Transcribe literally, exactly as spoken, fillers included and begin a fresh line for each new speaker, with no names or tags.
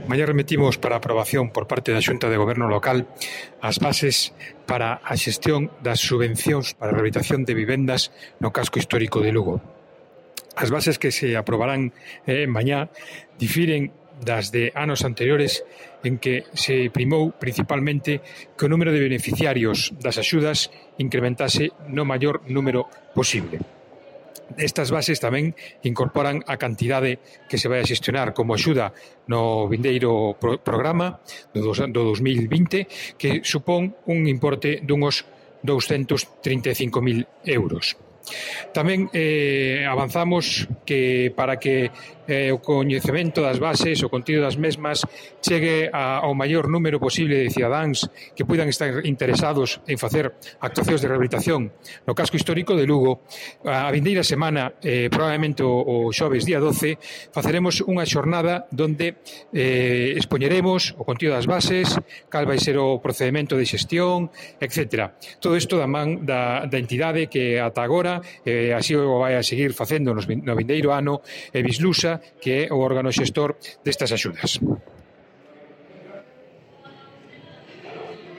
Mañá remitimos para aprobación por parte da Xunta de Goberno Local as bases para a xestión das subvencións para a rehabilitación de vivendas no casco histórico de Lugo. As bases que se aprobarán eh, mañá difiren das de anos anteriores en que se primou principalmente que o número de beneficiarios das axudas incrementase no maior número posible. Estas bases tamén incorporan a cantidade que se vai a xestionar como axuda no vindeiro pro programa do dos mil vinte, que supón un importe dunhos douscentos trinta e cinco mil euros. Tamén eh, avanzamos que para que eh, o coñecemento das bases, o contido das mesmas, chegue a, ao maior número posible de cidadáns que poidan estar interesados en facer actuacións de rehabilitación no casco histórico de Lugo. A vindeira semana, eh, probablemente o, o xoves día doce, faceremos unha xornada donde eh, expoñeremos o contido das bases, cal vai ser o procedimento de xestión, etcétera. Todo isto da man da, da entidade que ata agora eh, así o vai a seguir facendo no vindeiro ano, e Bislusa, que é o órgano xestor destas axudas.